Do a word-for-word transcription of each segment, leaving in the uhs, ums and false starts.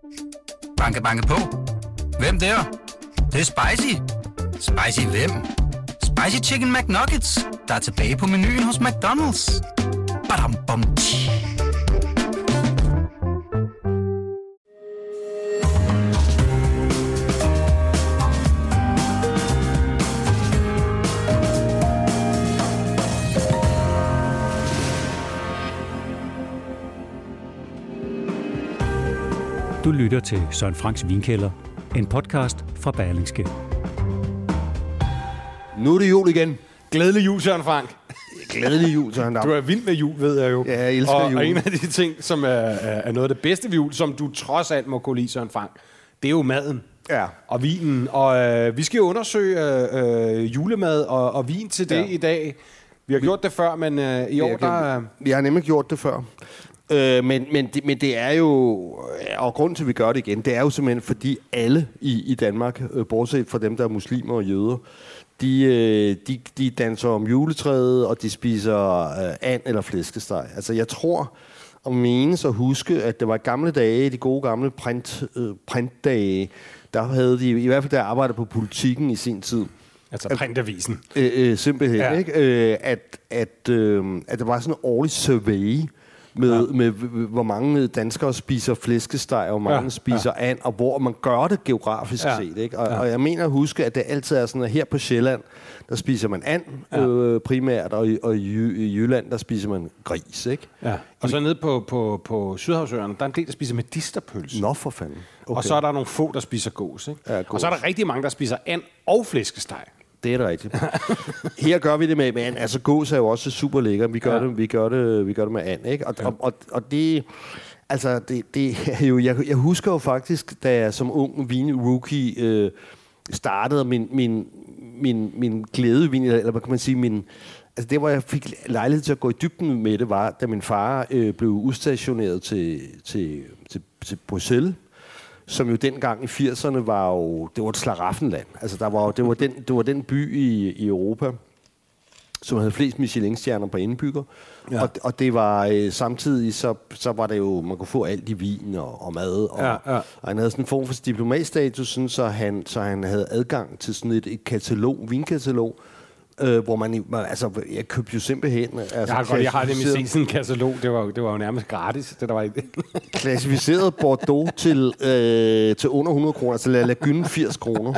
Banke, banke på. Hvem der? Det, det er spicy. Spicy hvem? Spicy Chicken McNuggets, der er tilbage på menuen hos McDonald's. Badum, bom, tji. Du lytter til Søren Franks Vinkælder, en podcast fra Berlingske. Nu er det jul igen. Glædelig jul, Søren Frank. Glædelig jul, Søren Dam. Du er vild med jul, ved jeg jo. Ja, jeg elsker og, jul. Og en af de ting, som er, er noget af det bedste ved jul, som du trods alt må kunne lide, Søren Frank, det er jo maden. Ja. Og vinen. Og øh, vi skal jo undersøge øh, julemad og, og vin til det ja. i dag. Vi har gjort det før, men øh, i år, der... Vi har nemlig gjort det før. Øh, men, men, det, men det er jo, og grunden til, at vi gør det igen, det er jo simpelthen, fordi alle i, i Danmark, øh, bortset fra dem, der er muslimer og jøder, de, øh, de, de danser om juletræet, og de spiser øh, and eller flæskesteg. Altså, jeg tror, og menes at huske, at det var gamle dage, de gode gamle print, øh, printdage, der havde de, i hvert fald der arbejdede på Politikken i sin tid, altså printavisen. Øh, øh, simpelthen, ja. ikke? Øh, at, at, øh, at der var sådan en årlig survey, Med, ja. med, med hvor mange danskere spiser flæskesteg, og hvor mange ja. spiser ja. and, og hvor man gør det geografisk ja. set. Ikke? Og, ja. og jeg mener at huske, at det altid er sådan, at her på Sjælland, der spiser man and ja. øh, primært, og, i, og i, i Jylland, der spiser man gris. Ikke? Ja. Og så nede på, på, på Sydhavsøerne, der er en del, der spiser medisterpølse. Nå for fanden. Okay. Og så er der nogle få, der spiser gås. Ikke? Ja, gås. Og så er der rigtig mange, der spiser and og flæskesteg. Det er det rigtigt. Her gør vi det med, med and. Altså gås er jo også super lækker. Vi gør ja. det, vi gør det, vi gør det med and, ikke? Og, ja. og, og, og det, altså det, det er jo. Jeg, jeg husker jo faktisk, da jeg som ung vin-rookie øh, startede min min min min glædevin, eller hvad kan man sige, min altså det, hvor jeg fik lejlighed til at gå i dybden med det, var da min far øh, blev udstationeret til til til, til Bruxelles. Som jo dengang i firserne var jo, det var et slaraffenland. Altså der var jo, det var den, det var den by i, i Europa, som havde flest Michelin-stjerner på indbygger. Ja. Og, og det var øh, samtidig, så, så var det jo, man kunne få alt i vin og, og mad. Og, ja, ja. og han havde sådan en form for diplomatstatus, sådan, så, han, så han havde adgang til sådan et, et katalog, vinkatalog, Øh, hvor man, altså, jeg købte jo simpelthen... Altså, jeg har godt, jeg har det med sådan en katalog, det var, det var jo nærmest gratis, det der var i det. Klassificeret Bordeaux til, øh, til under hundrede kroner, altså La Lagune firs kroner,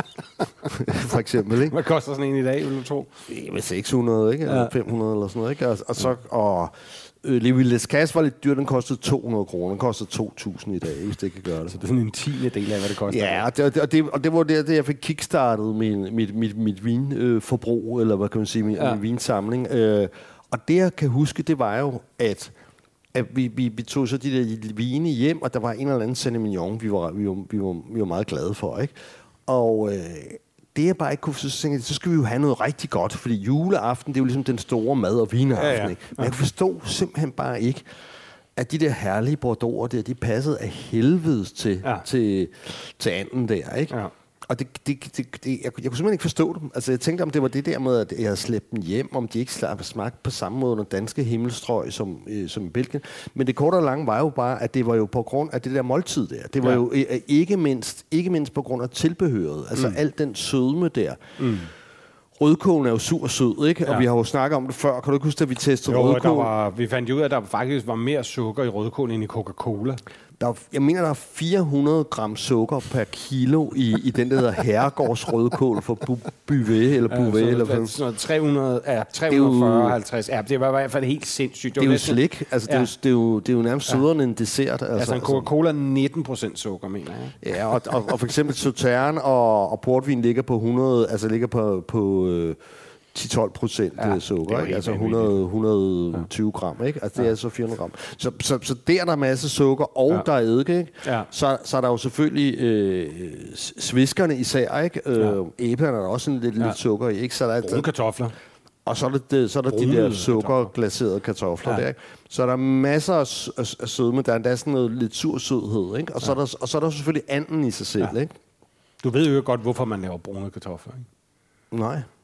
for eksempel, ikke? Hvad koster sådan en i dag, vil du tro? Med seks hundrede, ikke? Eller ja. fem hundrede eller sådan noget, ikke? Og, og så... Og, Øh, Le Villes var lidt dyrt, den kostede to hundrede kroner. Den kostede to tusind i dag, hvis det kan gøre det. Så det er sådan en tiende del af, hvad det koster. Ja, og det, og det, og det var der, det jeg fik kickstartet min, mit, mit, mit vinforbrug, øh, eller hvad kan man sige, min, ja. min vinsamling. Øh, og det, jeg kan huske, det var jo, at, at vi, vi, vi tog så de der vine hjem, og der var en eller anden Sauvignon Mignon, vi var, vi var, vi var, vi var meget glade for, ikke? Og... Øh, det jeg bare ikke kunne, så tænkte jeg, så skal vi jo have noget rigtig godt, fordi juleaften, det er jo ligesom den store mad- og vineaften, ja, ja. Ikke? Men jeg forstod simpelthen bare ikke, at de der herlige bordeauxer der, de passede af helvedes til, ja. til, til anden der, ikke? Ja. Og det, det, det, det, jeg, jeg kunne simpelthen ikke forstå dem. Altså, jeg tænkte, om det var det der med, at jeg havde slæbt dem hjem, om de ikke smagte på samme måde under danske himmelstrøg som, øh, som i Belgien. Men det korte og lange var jo bare, at det var jo på grund af det der måltid der. Det var ja. jo øh, ikke, mindst, ikke mindst på grund af tilbehøret. Altså, mm. alt den sødme der. Mm. Rødkålen er jo sur sød, ikke? Ja. Og vi har jo snakket om det før. Kan du ikke huske, at vi testede jo, rødkål? Var, vi fandt ud af, at der faktisk var mere sukker i rødkål end i Coca-Cola. Der er, jeg mener, der er fire hundrede gram sukker per kilo i, i den, der hedder Herregårds rødkål for bu- Buvet eller Buvet. Ja, eller sådan noget tre hundrede, ja, tre hundrede og fyrre halvtreds. Ja, det var i hvert fald helt sindssygt. Det, det er jo slik. Altså, ja. det, er jo, det, er jo, det er jo nærmest sødere end en dessert. Altså, altså en Coca-Cola nitten procent sukker, mener jeg. Ja, og, og, og for eksempel Sautern og, og portvin ligger på hundrede, altså ligger på... på øh, ti til tolv procent ja, sukker, ikke? Altså hundrede til hundrede og tyve ja. gram, ikke? Altså det ja. er så fire hundrede gram. Så, så, så der er der masser sukker, og ja. der er eddike, ikke? Ja. Så, så er der jo selvfølgelig øh, sviskerne især, ikke? Øh, ja. Æblerne er der også en lidt, ja. lidt sukker i, ikke? Så der er brune kartofler. Og så er der, det, så er der de der sukkerglaserede kartofler ja. der, ikke? Så er der masser af, af, af sødme, der er endda sådan noget lidt sur sødhed, ikke? Og, ja. så er der, og så er der selvfølgelig anden i sig selv, ja. ikke? Du ved jo godt, hvorfor man laver brune kartofler, ikke? Nej.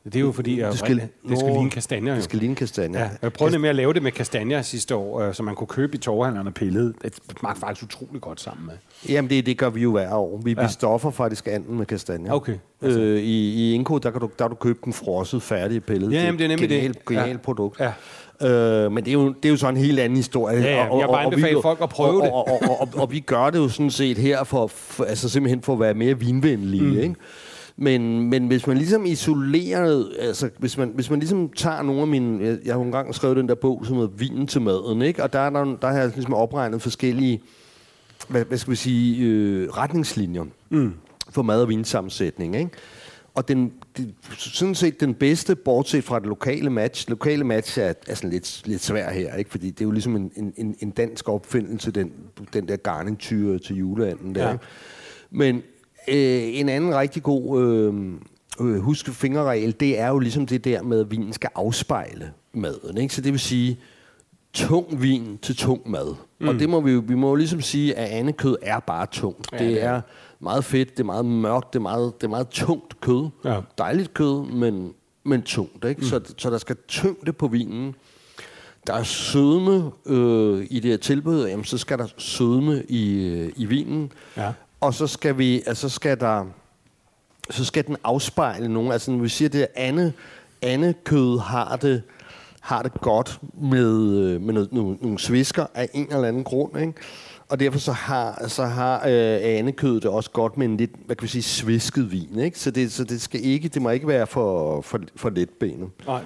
Det er jo fordi, at det skal, det skal, det skal ligne kastanjer. Det skal ligne kastanjer. Ja, jeg prøvede nemlig at lave det med kastanjer sidste år, øh, som man kunne købe i torvehandlerne pillet. Det smagte faktisk utrolig godt sammen med. Jamen, det, det gør vi jo hver år. Vi ja. bestoffer faktisk anden med kastanjer. Okay. Altså. Øh, I i Inco, der kan du, der kan du købe den frosset færdige pillet. Ja, jamen, det er nemlig genial, det. Genialt ja. produkt. Ja. Øh, men det er, jo, det er jo så en helt anden historie. Ja, ja. Og, jeg bare anbefaler folk at prøve og, det. Og, og, og, og, og vi gør det jo sådan set her, for, for, altså simpelthen for at være mere vinvenlige, mm. ikke? Men, men hvis man ligesom isolerer, altså hvis man, hvis man ligesom tager nogle af mine, jeg, jeg har jo engang skrevet den der bog, som hedder Vinen til maden, ikke? Og der, er der, der har jeg ligesom opregnet forskellige, hvad, hvad skal vi sige, øh, retningslinjer mm. for mad- og vinsammensætning, ikke? Og den, det, sådan set den bedste, bortset fra det lokale match. Lokale match er, er sådan lidt, lidt svær her, ikke? Fordi det er jo ligesom en, en, en dansk opfindelse, den, den der garnityr til juleanden der. Ja. Men øh, en anden rigtig god øh, øh, husk fingerregel, det er jo ligesom det der med, at vinen skal afspejle maden, ikke? Så det vil sige, tung vin til tung mad. Mm. Og det må vi jo, vi må jo ligesom sige, at andekød er bare tungt. Ja, det er meget fedt, det er meget mørkt, det er meget, det er meget tungt kød. Ja. Dejligt kød, men, men tungt, ikke? Mm. Så, så der skal tyngde på vinen. Der er sødme øh, i det her tilbud, jamen så skal der sødme i, øh, i vinen. Ja. Og så skal vi, altså skal der, så skal den afspejle nogen. Altså når vi siger det, ande, andekød har det, har det godt med, med noget, nogle, nogle svisker af en eller anden grund, ikke? Og derfor så har, så har øh, andekødet det også godt med en lidt, hvad kan vi sige, svisket vin, ikke? Så det, så det skal ikke, det må ikke være for, for, for letbenet. Nej.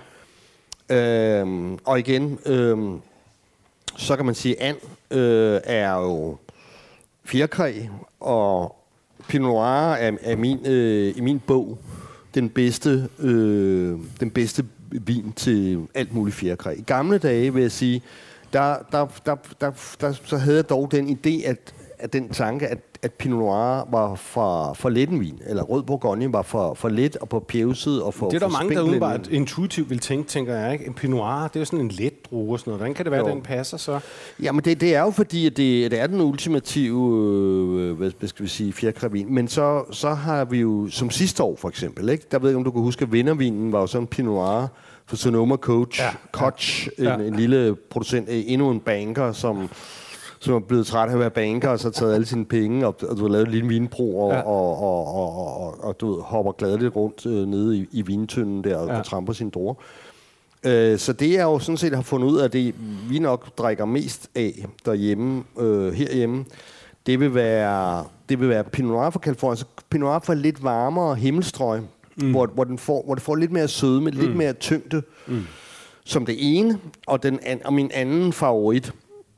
Øhm, og igen, øhm, så kan man sige, and øh, er jo fjerkræ, og Pinot Noir er, er min, øh, i min bog den bedste, øh, den bedste vin til alt muligt fjerkræ. I gamle dage, vil jeg sige, der, der, der, der, der, så havde jeg dog den idé, at, at den tanke, at, at Pinot Noir var for, for let en vin, eller Rød Bourgogne var for, for let og på pjevset og for. Det er der for mange, der udenbart intuitivt vil tænke, tænker jeg, ikke? En Pinot Noir, det er jo sådan en let druge og sådan noget. Hvordan kan det være, jo. At den passer så? Jamen, det, det er jo fordi, at det, det er den ultimative, øh, hvad, hvad skal vi sige, fjerkrævin. Men så, så har vi jo, som sidste år for eksempel, ikke? Der ved jeg, om du kan huske, at vindervinen var jo sådan en Pinot Noir for Sonoma Coach, ja. Koch, ja. En, en lille producent, endnu en banker, som, som er blevet træt af at være banker, og så har taget alle sine penge, og, og du har lavet en lille vinbro, og, ja. og, og, og, og, og, og du ved, hopper gladeligt rundt øh, nede i, i vintønden der, og, ja. og tramper sine druer. Øh, så det er jo sådan set har fundet ud af, det vi nok drikker mest af derhjemme, øh, herhjemme, det vil være, det vil være Pinot Noir fra Californien. Så Pinot Noir fra lidt varmere himmelstrøg, Mm. Hvor, hvor, den får, hvor det får lidt mere sødme, mm. lidt mere tyngde, mm. som det ene. Og, den an, og min anden favorit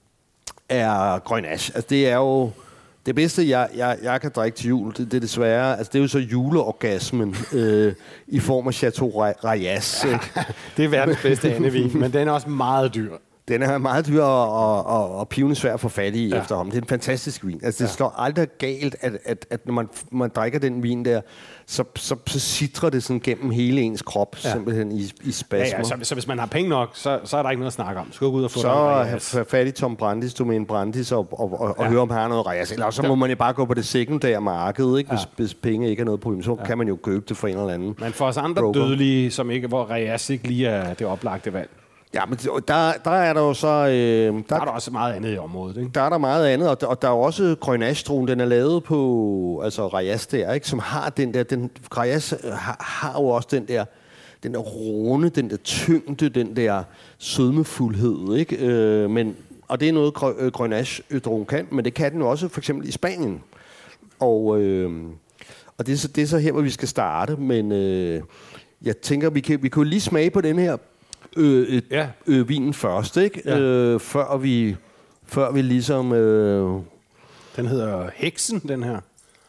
er Grenache. Altså det er jo det bedste, jeg, jeg, jeg kan drikke til jul. Det, det er desværre, altså det er jo så juleorgasmen øh, i form af Chateau Rayas. Ja, det er verdens bedste andevin, men den er også meget dyr. Den er meget dyr og, og, og pivende svær at få fat i ja. Efterhånden. Det er en fantastisk vin. Altså, det ja. Står aldrig galt, at, at, at når man, man drikker den vin der, så, så, så sidrer det sådan gennem hele ens krop, ja. Simpelthen i, i spasmer. Ja, ja, så, så hvis man har penge nok, så, så er der ikke noget at snakke om. Så skal du gå ud og få så have fat i Tom Brandis, du med en Brandis, og, og, og, ja. og høre, om han har noget Rayas. Eller så må man jo bare gå på det sekundære marked, ikke? Hvis, ja. Hvis penge ikke er noget problem. Så ja. Kan man jo købe det for en eller anden. Men for os andre broker. Dødelige, som ikke, hvor Rayas ikke lige er det oplagte valg. Ja, men der, der er der jo så... Øh, der, der er der også meget andet i området, ikke? Der er der meget andet, og der, og der er jo også Grenache-druen, den er lavet på altså Rayas der, ikke? Som har den der... Den, Rayas har, har jo også den der, den der runde, den der tyngde, den der sødmefuldhed, ikke? Øh, men, og det er noget, Grenache-druen kan, men det kan den jo også for eksempel i Spanien. Og, øh, og det, er så, det er så her, hvor vi skal starte, men øh, jeg tænker, vi kan, vi kan jo lige smage på den her Øh, et, ja. øh, vinen først, ikke? Ja. Øh, før vi før vi ligesom øh, den hedder Heksen, den her.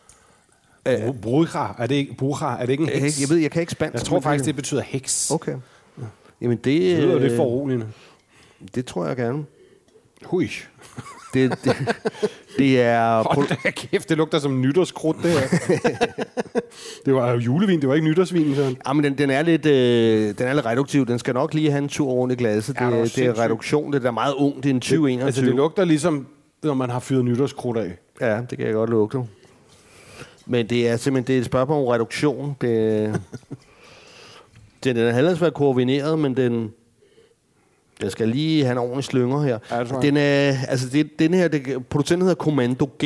Øh, Bruja, er det ikke Bruja, er det ikke en heks? Jeg ved, jeg kan ikke spansk. Jeg tror faktisk det betyder heks. Okay. Ja. Jamen det det lyder øh, lidt foruroligende. Det tror jeg gerne. Hui. Det, det, det er... Hold da kæft, det lugter som nytårskrudt, det her. Det var julevin, det var ikke nytårsvin. Sådan. Ja, men den, den, er lidt, øh, den er lidt reduktiv. Den skal nok lige have en tur rundt i glasset. Det, ja, det, det er reduktion, det er meget ung, det er en tyve enogtyve. Altså det lugter ligesom, når man har fyret nytårskrudt af. Ja, det kan jeg godt lugte. Men det er simpelthen det er et spørgsmål om reduktion. Det, Den er halvandsvært koordineret, men den... Jeg skal lige have en ordentlig slynger her. Ja, den er, altså det, den her, det, producenten hedder Commando G.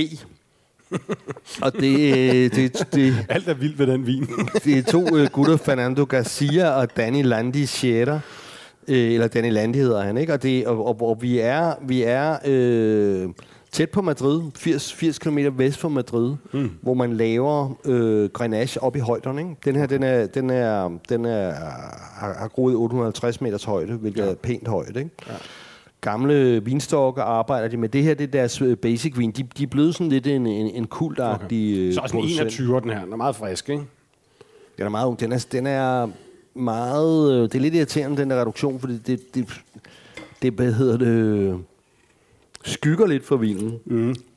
Og det, det, det... Alt er vildt ved den vin. Det er to uh, gutter, Fernando Garcia og Danny Landi Sierra. Øh, eller Danny Landi hedder han, ikke? Og, det, og, og, og vi er, vi er øh, tæt på Madrid, firs kilometer vest for Madrid, mm. hvor man laver øh, Grenache op i højderne, ikke? Den her, den er, den er, den er, har, har groet otte hundrede og halvtreds meters højde, hvilket ja. er pænt højt, ikke? Ja. Gamle vinstokke arbejder de med. Det her, det er deres basic vin. De, de er blevet sådan lidt en, en, en kultagtig okay. Så også en enogtyver, den her. Den er meget frisk, ikke? Den er meget ung. Den er, den er meget... Det er lidt irriterende, den der reduktion, fordi det, det, det hvad hedder det, skygger lidt for vinen. Mm. Det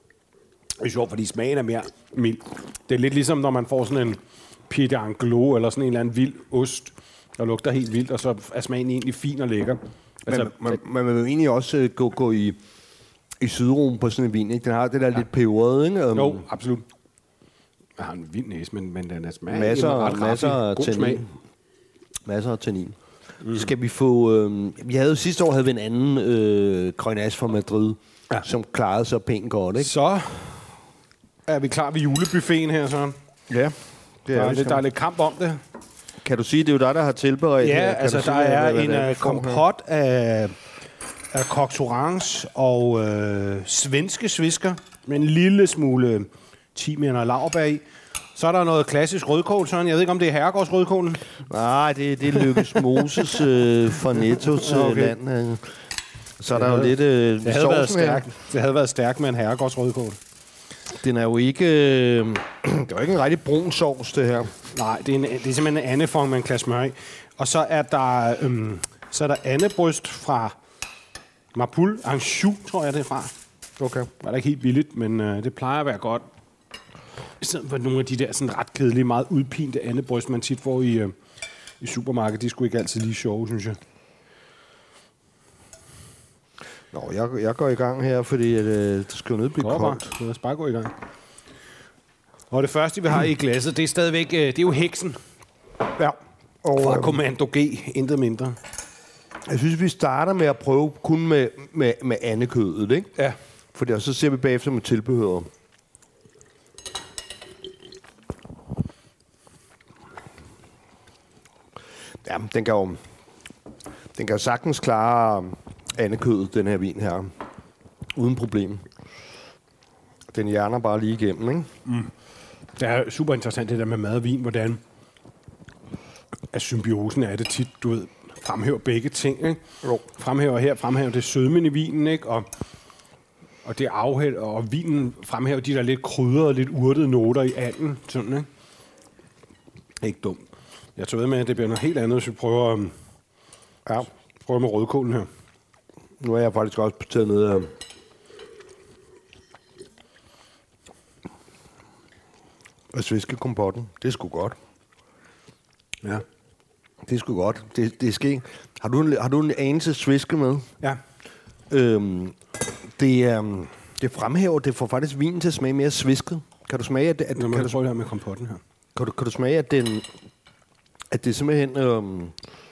er sjovt, fordi smagen er mere mild. Det er lidt ligesom, når man får sådan en Pied d'Anglo, eller sådan en eller anden vild ost, der lugter helt vildt, og så er smagen egentlig fin og lækker. Altså, man, man, man vil jo egentlig også uh, gå, gå i, i Sydrum på sådan en vin, ikke? Den har det der ja. lidt peberet, ikke? Um, jo, absolut. Jeg har en vild næse, men, men den er smag. Masser, masser af tannin. Masser af tannin. Mm. Skal vi få... Øh, vi havde sidste år havde vi en anden øh, Grenache fra Madrid, ja. som klarede sig pænt godt, ikke? Så er vi klar ved julebuffeten her, Søren. Ja. Det er der, er lidt, der er lidt kamp om det. Kan du sige, det er jo dig, der har tilberedt? Ja, her. altså der sige, er hvad, en hvad uh, kompot af, af Coq Orange og øh, svenske svisker med en lille smule timian og laurbær i. Så er der noget klassisk rødkål, Søren. Jeg ved ikke, om det er herregårdsrødkålen. Nej, det, det er Lykkes Moses øh, fra Nettos okay. land. Så er der jo lidt øh, det havde været stærkt. Det havde været stærkt med en herregårdsrødkål. Den er jo ikke... Øh, det er jo ikke en rigtig brun sovs, det her. Nej, det er, en, det er simpelthen en andefong med en klasse smør i. Og så er der, øhm, så er der andebryst fra Mapul Anjou, tror jeg det er fra. Okay. Det er da ikke helt billigt, men øh, det plejer at være godt. I stedet for nogle af de der sådan ret kedelige, meget udpinte andebryst, man tit får i, øh, i supermarkedet. De skulle ikke altid lige sjove, synes jeg. Nå, jeg, jeg går i gang her, fordi at, øh, det skal jo nødt blive koldt. Lad os bare gå i gang. Og det første, vi har i glasset, det er stadigvæk, øh, det er jo heksen. Ja. Og, fra Commando G, intet mindre. Jeg synes, vi starter med at prøve kun med, med, med andekødet, ikke? Ja. Fordi, og så ser vi bagefter med tilbehør. Ja, den kan jo, den kan jo sagtens klare andekødet, den her vin her. Uden problem. Den hjerner bare lige igennem, ikke? Mm. Det er super interessant, det der med mad og vin, hvordan at symbiosen er det tit, du ved, fremhæver begge ting, ikke? Jo. Fremhæver her, fremhæver det sødmen i vinen, ikke? Og, og det afhæld, og vinen fremhæver de der lidt krydrede, lidt urtede noter i anden, sådan, ikke? Ikke dumt. Jeg tror med, at det bliver noget helt andet, hvis vi prøver, um, ja, prøver med rødkålen her. Nu er jeg faktisk også taget ned af og sviskekompotten. Det er sgu godt. Ja. Det er sgu godt. Det, det er ske. Har du, en, har du en anelse sviske med? Ja. Øhm, det, um, det fremhæver, det får faktisk vinen til at smage mere svisket. Kan du smage, at... at Nå, kan du prøve det her med kompotten her. Kan du, kan du smage, at den... At det simpelthen... Øhm,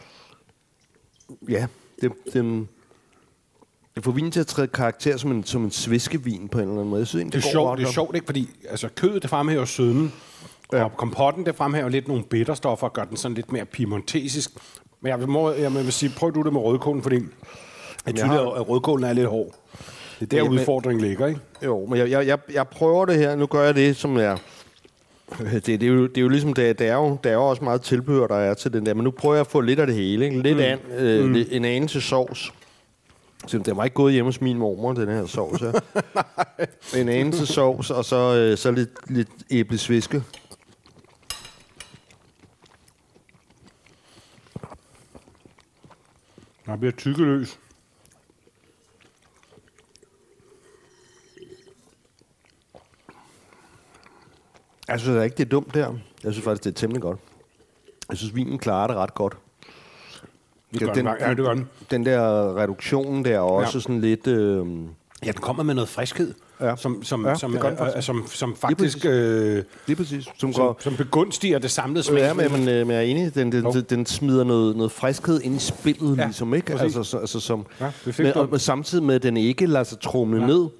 ja, det, den... Det får vinen til at træde karakter som en, som en sviskevin på en eller anden måde. Jeg synes, det, det, er sjovt, det er sjovt, ikke? Fordi altså, kødet, det fremhæver søden, ja. Og kompotten, det fremhæver lidt nogle bitterstoffer og gør den sådan lidt mere piemontesisk. Men jeg vil, må, jeg vil sige, prøv du det med rødkålen, fordi jeg synes, har... at rødkålen er lidt hård. Det er der, ja, udfordringen men, ligger, ikke? Jo, men jeg, jeg, jeg, jeg prøver det her. Nu gør jeg det, som er... Det, det, er, jo, det er jo ligesom, det, det, er jo, det er jo også meget tilbehør, der er til den der. Men nu prøver jeg at få lidt af det hele, ikke? Lidt mm. an, øh, mm. en anelse sovs. Så den var ikke gået hjemme hos min mormor, den her sovs her. En anelse sovs, og så, øh, så lidt, lidt æblesviske. Der bliver tykkeløs. Jeg synes ikke, det er dumt der. Jeg synes faktisk, det er temmelig godt. Jeg synes, vinen klarer det ret godt. Det gør den, ja, det gør den. Den der reduktion der er også ja. sådan lidt... Øh... Ja, den kommer med noget friskhed. ja. som, som, ja, som, øh, som, som faktisk øh, det er præcis. Som, som, går, som begunstiger det samlede smag. Ja, men, men, men jeg er enig. Den, den, den, den smider noget, noget friskhed ind i spillet, ja, ligesom, ikke? Altså, så, altså, som, ja, men, og, og samtidig med, at den ikke lader sig trumle ja. ned.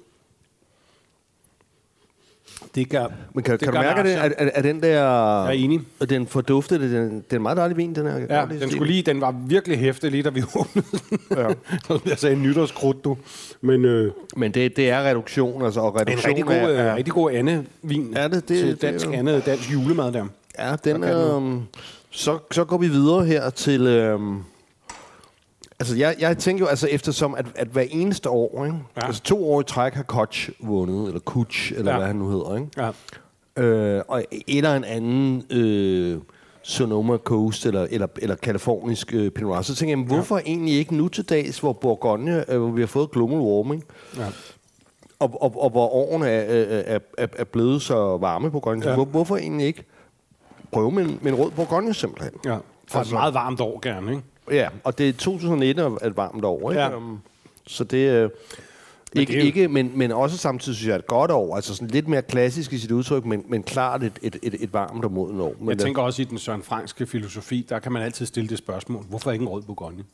Det gør, men kan, det kan gør du mærke, at, at, at den der... Jeg er enig. At den fordufte, den, den er en meget dejlig vin, den her. Ja, den skulle lige, den var virkelig hæftig lige, da vi åbnede den. Ja. Jeg sagde nytårskrudt, du. Men, øh, men det, det er reduktion, altså, og reduktion en rigtig god, er... er rigtig god andevin ja, det, det, til dansk, det, andet, dansk julemad der. Ja, den er... Øh, så, så går vi videre her til... Øh, altså, jeg, jeg tænker jo, altså, eftersom at, at hver eneste år, ikke? Ja. Altså to år i træk har Koch vundet, eller Kuch, eller ja. hvad han nu hedder, ikke? Ja. Øh, og eller en anden øh, Sonoma Coast eller, eller, eller kalifornisk øh, Pinot Noir. Så tænker jeg, hvorfor ja. egentlig ikke nu til dags, hvor Bourgogne, øh, hvor vi har fået global warming, ja. og, og, og hvor årene er, er, er, er blevet så varme på Bourgogne, ja. hvor, hvorfor egentlig ikke prøve med en, med en rød Bourgogne simpelthen? Ja. For altså, et meget varmt år gerne, ikke? Ja, og det er to tusind nitten er et varmt år, ikke? Ja. Um, så det er... Øh, Ikke, det jo... ikke men, men også samtidig synes jeg et godt år, altså sådan lidt mere klassisk i sit udtryk, men, men klart et, et, et, et varmt og modent år. Men jeg tænker også i den Søren Frankske filosofi, der kan man altid stille det spørgsmål, hvorfor ikke en rød Bourgogne?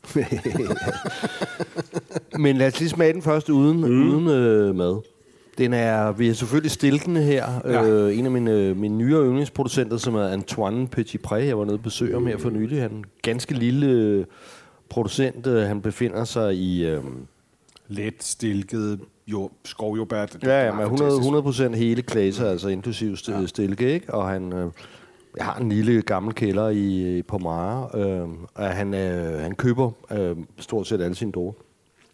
Men lad os lige smage den først uden, mm. uden øh, mad. Den er, vi er selvfølgelig stilkende her. Ja. Øh, en af mine, mine nyere yndlingsproducenter, som er Antoine Petitpré, jeg var nede og besøge ham her for nylig. Han er en ganske lille producent. Han befinder sig i... Øh, let stilket jo, skovjordbært. Ja, ja, men hundrede procent hele klaser, altså inklusiv st- ja. stilke, ikke? Og han øh, jeg har en lille gammel kælder i, i Pommare, øh, og han, øh, han køber øh, stort set alle sine druer.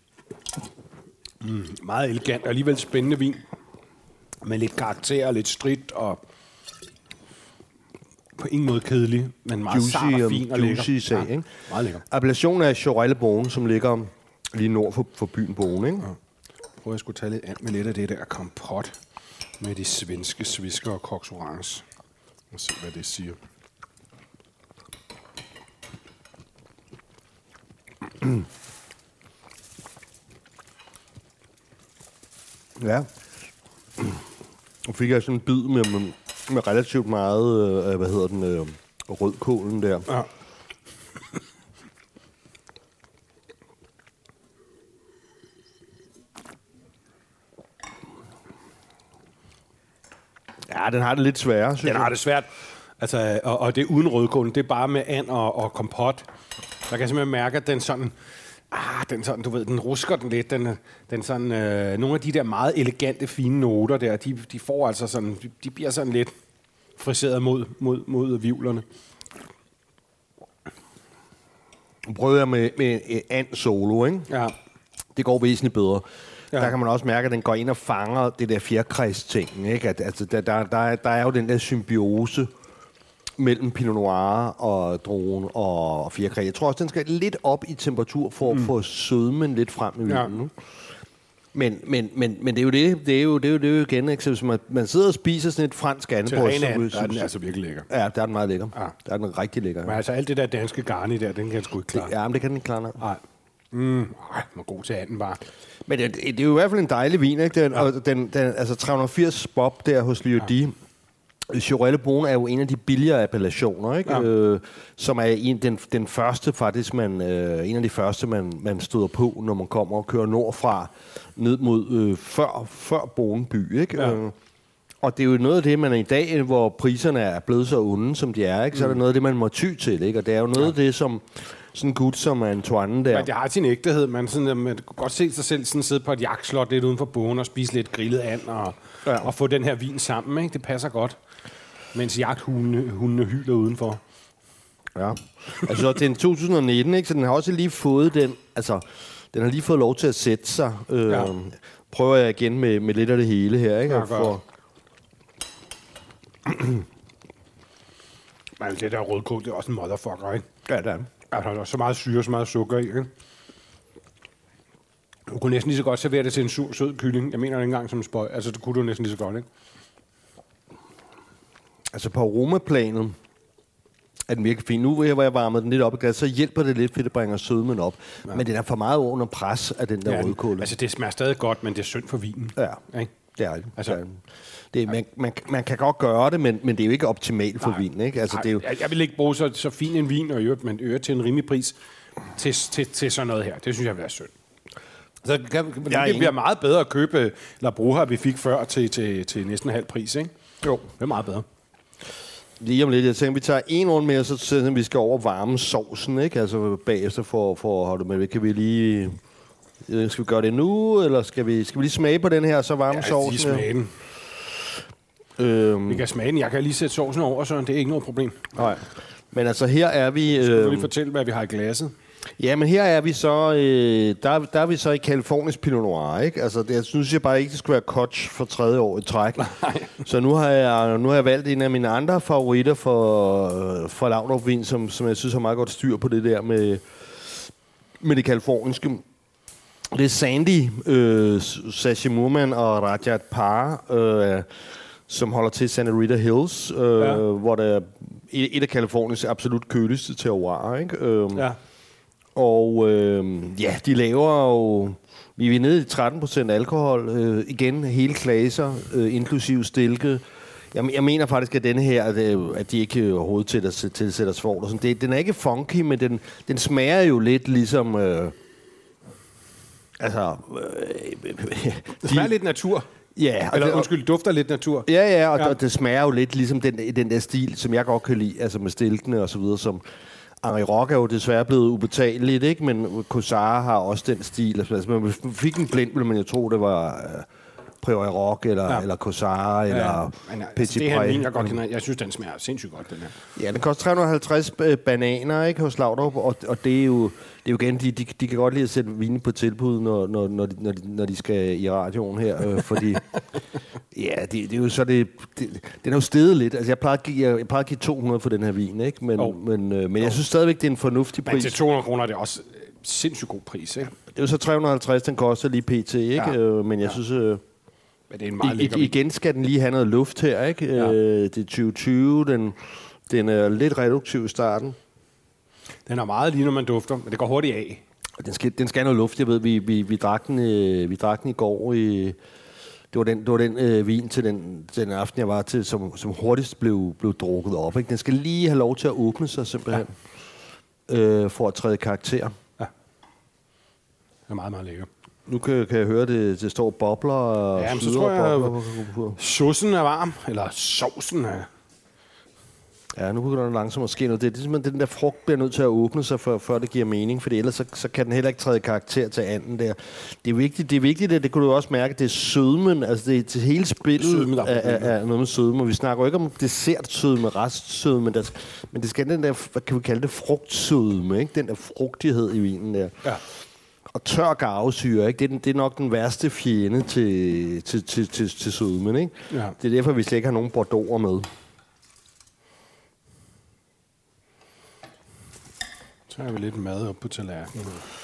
Mm, meget elegant og alligevel spændende vin. Med lidt karakter, lidt stridt og på ingen måde kedelig, men meget juicy sart og fin og lækker. Juicy sag, ja, ikke? Meget lækker. Appellationen er Chorelle-Beaune, som ligger lige nord for, for byen Beaune, ikke? Ja. Prøv at skulle tage lidt and med lidt af det der kompot med de svenske svisker og Coq Orange. Og se, hvad det siger. Ja. Nu fik jeg sådan en bid med, med, med relativt meget, øh, hvad hedder den, øh, rødkålen der. Ja. Ja, den har det lidt sværere, synes Den jeg. har det svært. Altså, og, og det er uden rødkålen. Det er bare med and og, og kompot. Der kan jeg simpelthen mærke, at den sådan... Ah, den sådan, du ved, den rusker den lidt. Den, den sådan, øh, nogle af de der meget elegante, fine noter der, de, de får altså sådan... De, de bliver sådan lidt friseret mod, mod, mod vivlerne. Nu prøver jeg med, med and solo, ikke? Ja. Det går væsentligt bedre. Ja. Der kan man også mærke, at den går ind og fanger det der fjerkræs-ting, ikke? At, altså, der, der, der, der er jo den der symbiose mellem Pinot Noir og druen og fjerkræs. Jeg tror også, den skal lidt op i temperatur for at mm. få sødmen lidt frem i vinen. Ja. Men, men, men, men det er jo det, det er jo det, er jo, det er jo igen, ikke? Så hvis man, man sidder og spiser sådan et fransk andebryst, så der er den altså virkelig lækker. Ja, der er den meget lækker. Ja. Der er den rigtig lækker. Men altså alt det der danske garni der, den kan jeg sgu ikke klare. Det, ja, men det kan den ikke klare nok. Nej. Mm, ej, man er god til anden bare. Men det, det er jo i hvert fald en dejlig vin, ikke? Den, ja. Og den, den, altså tre hundrede og firs bob der hos Lieu-Dit. Ja. Chorelle-Beaune er jo en af de billigere appellationer, ikke? Ja. Øh, som er en, den, den første faktisk, man, øh, en af de første, man, man støder på, når man kommer og kører nordfra, ned mod øh, før, før Beaune by, ikke? Ja. Øh, og det er jo noget af det, man i dag, hvor priserne er blevet så onde, som de er, ikke? Mm. Så er det noget af det, man må ty til, ikke? Og det er jo noget ja. af det, som sådan en gut som Antoine der. Men det har sin ægtehed. Man, sådan, man kan godt se sig selv sådan sidde på et jagtslot lidt uden for Beaune og spise lidt grillet and og, ja. og få den her vin sammen, ikke? Det passer godt. Mens jagthundene hundene hyler udenfor. Ja. Altså, det er to tusind nitten, ikke? Så den har også lige fået den... Altså, den har lige fået lov til at sætte sig. Øh, ja. Prøver jeg igen med, med lidt af det hele her, ikke? Ja, for... Men det der rødkål, det er også en motherfucker, ikke? Ja, det er. Der er så meget syre, så meget sukker i, ikke? Du kunne næsten lige så godt servere det til en sur, sød kylling. Jeg mener det ikke engang som en spøj. Altså, det kunne du næsten lige så godt, ikke? Altså, på aromaplanet er den virkelig fin. Nu, hvor jeg varmer den lidt op i glas, så hjælper det lidt, fordi det bringer sødmen op. Ja. Men den er for meget under pres af den der ja, rødkål. Altså, det smager stadig godt, men det er synd for vinen. Ja. Ikke? Det er det. Altså, det, er det. det er, man, man, man kan godt gøre det, men, men det er jo ikke optimalt for nej, vin. Ikke? Altså, nej, det er jo... jeg, jeg vil ikke bruge så, så fin en vin, og øvrigt, man øger til en rimelig pris til, til, til sådan noget her. Det synes jeg vil være synd. Så kan, det bliver ingen... meget bedre at købe La Bruja, vi fik før, til, til, til næsten halv pris, ikke? Jo. Det er meget bedre. Lige om lidt, jeg tænker, vi tager en runde mere, så tænker vi skal over varme sovsen, ikke? Altså bagefter for, for at holde det med. Kan vi lige... Skal vi gøre det nu, eller skal vi, skal vi lige smage på den her, så varme ja, sovsen? lige smage den. Øhm. Vi kan smage den. Jeg kan lige sætte sovsen over, så det er ikke noget problem. Nej. Men altså, her er vi... Øh, skal du lige fortælle, hvad vi har i glasset? Ja, men her er vi så... Øh, der, der er vi så i Californiens Pinot Noir, ikke? Altså, det, jeg synes jeg bare ikke, det skulle være Koch for tredje år i træk. Så nu har, jeg, nu har jeg valgt en af mine andre favoritter for, for Laudrup-vin, som, som jeg synes har meget godt styr på det der med, med det californiske. Det er Sandy, øh, Sachi Murman og Rajat Par, øh, som holder til Santa Rita Hills, øh, ja. Hvor der er et, et af Californiens absolut køligste terroirer, ikke? Øh, ja. Og øh, ja, de laver jo... Vi er nede i tretten procent alkohol. Øh, igen, hele klasser, øh, inklusiv stilke. Jeg, jeg mener faktisk, at denne her, at, at de ikke overhovedet til at tilsætter svovl. Sådan. Det, den er ikke funky, men den, den smager jo lidt ligesom... Øh, altså... Øh, det smager de, lidt natur. Ja. Eller det, undskyld, dufter lidt natur. Ja, ja, og ja. Det, det smager jo lidt ligesom den, den der stil, som jeg godt kan lide, altså med stilkene og så videre, som... Henri Rock er jo desværre blevet ubetaleligt, ikke? Men Cosara har også den stil. Altså, man fik en blind, ville man jo tro, det var uh, Prairie Rock, eller, ja. eller Cosara, ja, eller ja. Petit Pré. Det her min, jeg godt kender. Jeg synes, den smager sindssygt godt, den her. Ja, den koster tre hundrede og halvtreds bananer, ikke, hos Laudrup, og, og det er jo, det er jo igen, de, de, de kan godt lide at sætte vine på tilbud, når, når, når, de, når, de, når de skal i radioen her, øh, fordi... Ja, det, det er jo så det, det... Den er jo steget lidt. Altså, jeg plejer at give, jeg, jeg plejer at give to hundrede for den her vin, ikke? Men, oh. men, øh, men jeg synes stadigvæk, det er en fornuftig pris. Men til to hundrede kroner er det også sindssygt god pris, ikke? Det er jo så tre hundrede og halvtreds, den koster lige pt, ikke? Ja. Øh, men jeg ja. synes... Øh, men det er en meget i, igen skal den lige have noget luft her, ikke? Ja. Øh, det er tyve tyve, den, den er lidt reduktiv i starten. Den er meget lige, når man dufter, men det går hurtigt af. Den skal, den skal have noget luft, jeg ved. Vi, vi, vi, drak, den, øh, vi drak den i går i... Det var den, det var den øh, vin til den, den aften, jeg var til, som, som hurtigst blev, blev drukket op. Ikke? Den skal lige have lov til at åbne sig, simpelthen, ja. øh, for at træde karakter. Ja. Det er meget, meget lækker. Nu kan, kan jeg høre, det, det står bobler og ja, så tror jeg, at saucen er varm, eller sovsen er... Ja, nu begynder den langsomt at ske noget. Det er simpelthen, den der frugt bliver nødt til at åbne sig, for, før det giver mening, for ellers så, så kan den heller ikke træde karakter til anden der. Det er vigtigt, det er vigtigt, det, det kunne du også mærke, det er sødmen, altså det, det hele spillet sødmen, er, er, er noget med sødmen. Vi snakker jo ikke om dessertsødme, restsødme, der, men det skal den der, hvad kan vi kalde det, frugtsødme, ikke? Den der frugtighed i vinen der. Ja. Og tør garvesyre, ikke? Det, er den, det er nok den værste fjende til, til, til, til, til sødmen, ikke? Ja. Det er derfor, vi slet ikke har nogen bordeauxer med. Så har vi lidt mad op på tallerkenen.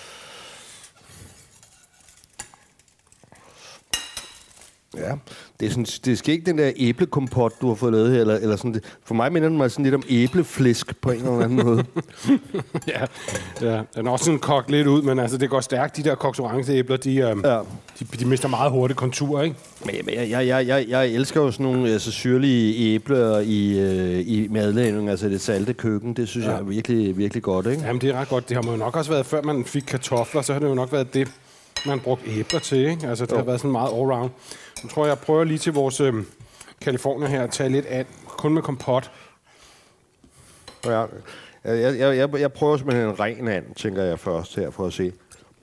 Ja, det er, sådan, det er ikke den der æblekompot, du har fået lavet her, eller, eller sådan det. For mig minder den mig sådan lidt om æbleflæsk på en eller anden måde. ja, ja, den er også sådan kogt lidt ud, men altså, det går stærkt. De der koks orangeæbler, de, øh, ja. de, de mister meget hurtigt kontur, ikke? Men jeg, jeg, jeg, jeg, jeg elsker jo sådan nogle altså, syrlige æbler i, øh, i madlavning, altså det salte køkken. Det synes ja. jeg er virkelig, virkelig godt, ikke? Jamen, det er ret godt. Det har man jo nok også været, før man fik kartofler, så har det jo nok været det, man brugte æbler til, ikke? Altså, det jo. har været sådan meget all-round. Nu tror jeg, jeg prøver lige til vores øh, California her at tage lidt af, kun med kompot. Ja, jeg, jeg, jeg, jeg prøver simpelthen en ren and, tænker jeg først her, for at se.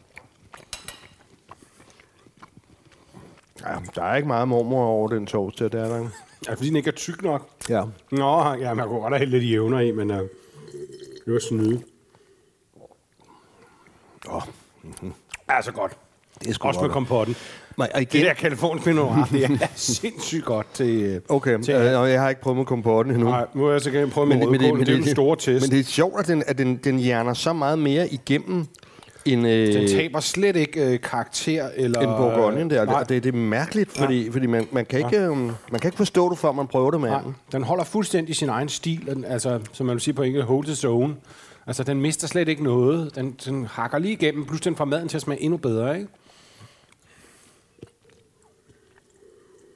Ja, der er ikke meget mormor over den toast der, der er der. Er fordi den ikke er tyk nok? Ja. Nå, ja, man kunne godt have hældt lidt jævner i, men øh, det var snyde. Åh. Oh. Mm-hmm. Altså godt. Det er sgu også godt. Med kompotten. Men, igen, det der California Pinot Noir, det er sindssygt godt til... Okay, til, øh, jeg har ikke prøvet med kompotten endnu. Nej, nu har jeg så gerne prøvet med rødkålen. Det, det er jo den store test. Men det er sjovt, at den, at den, den hjerner så meget mere igennem en... Øh, den taber slet ikke øh, karakter eller... En Bourgogne der. Det, det, det er mærkeligt, fordi, ja. fordi man, man, kan ikke, øh, man kan ikke forstå det, før man prøver det med den. Den holder fuldstændig sin egen stil, altså, som man vil sige på engelsk, hold the zone. Altså, den mister slet ikke noget. Den, den hakker lige igennem, plus den får maden til at smage endnu bedre, ikke?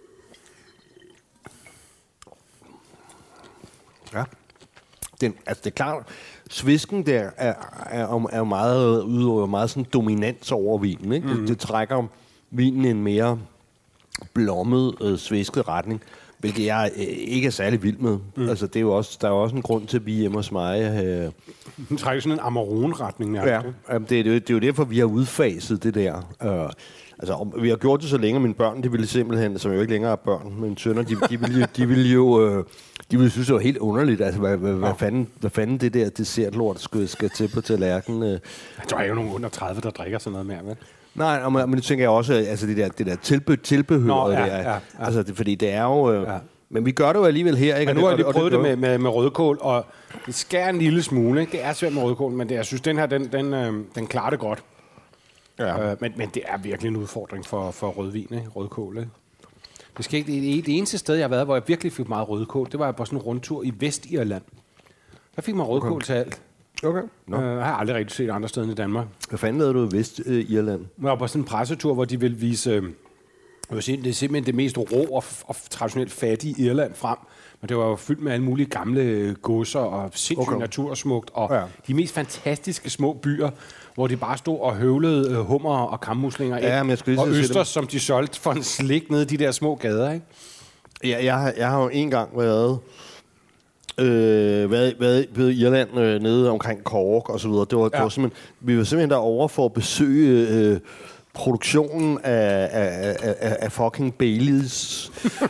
Ja. Den, altså det er klart, svisken der er, er, er meget, udøver meget sådan dominans over vinen. Ikke? Mm. Det, det trækker vinen i en mere blommet, øh, svisket retning, hvilket jeg øh, ikke er særlig vild med. Mm. Altså, det er jo også, der er jo også en grund til, at vi hjemme hos mig... Øh, den trækker sådan en Amarone-retning. Ja, ja det, det, det er jo derfor, vi har udfaset det der. Øh, altså, om, vi har gjort det så længe, mine børn, de ville simpelthen, som jo ikke længere er børn, men sønner, de, de ville jo... De ville jo øh, De ville synes, det var helt underligt. Altså, hvad, hvad, hvad, fanden, hvad fanden det der dessertlort skal, skal til på tallerkenen? Øh. Der er jo nogen under tredive, der drikker sådan noget mere, vel? Nej, men det tænker jeg også, altså det der, det der tilbe, tilbehør, Nå, ja, der, ja, ja. Altså, det, fordi det er jo... Øh, ja. Men vi gør det jo alligevel her, ikke? Men nu har jeg lige prøvet det, det med, med, med rødkål, og det skærer en lille smule, ikke? Det er svært med rødkål, men det, jeg synes, den her, den, den, øh, den klarer det godt. Ja. Øh, men, men det er virkelig en udfordring for, for rødvin, ikke? Rødkål, ikke? Det, skal ikke, det, det eneste sted, jeg har været, hvor jeg virkelig fik meget rødkål, det var på sådan en rundtur i Vestirland. Der fik man rødkål okay. til alt. Okay. No. Øh, jeg har aldrig rigtig set andre steder i Danmark. Hvad fanden lavede du i Vestirland? Jeg var på sådan en pressetur, hvor de ville vise... Øh, jeg vil sige, det er simpelthen det mest rå og, og traditionelt fattige Irland frem. Men det var jo fyldt med alle mulige gamle godser og sindssygt okay. natursmukt. Og ja. de mest fantastiske små byer, hvor de bare stod og høvlede øh, hummer og kammuslinger ja, ind. Og østers, som de solgte for en slik nede i de der små gader, ikke? Ja, jeg, har, jeg har jo en gang været... Øh, været, været ved Irland øh, nede omkring Cork og så videre. Det var, ja. det var simpelthen, vi var simpelthen derovre for at besøge øh, produktionen af, af, af, af fucking Baileys.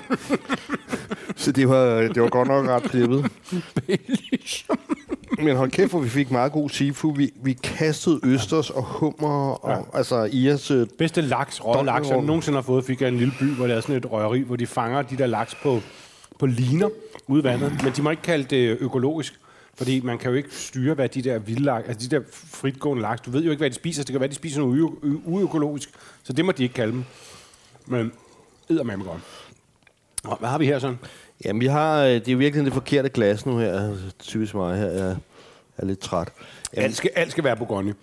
Så det var, det var godt nok ret klippet. Baileys. Men hold kæft, for vi fik meget god seafood. Vi, vi kastede østers og hummer og ja. altså Ias... Øh, bedste laks, røde laks, jeg nogensinde har fået, fik jeg en lille by, hvor der er sådan et røgeri, hvor de fanger de der laks på, på liner ude i vandet. Men de må ikke kalde det økologisk, fordi man kan jo ikke styre, hvad de der vilde laks, altså de der fritgående laks, du ved jo ikke, hvad de spiser. Det kan være, de spiser noget uøkologisk, så det må de ikke kalde dem. Men eddermame godt. Og hvad har vi her sådan? Jamen, vi har... Det er virkelig det forkerte glas nu her. Typisk mig her. Jeg er lidt træt. Jamen, alt, skal, alt skal være Bourgogne.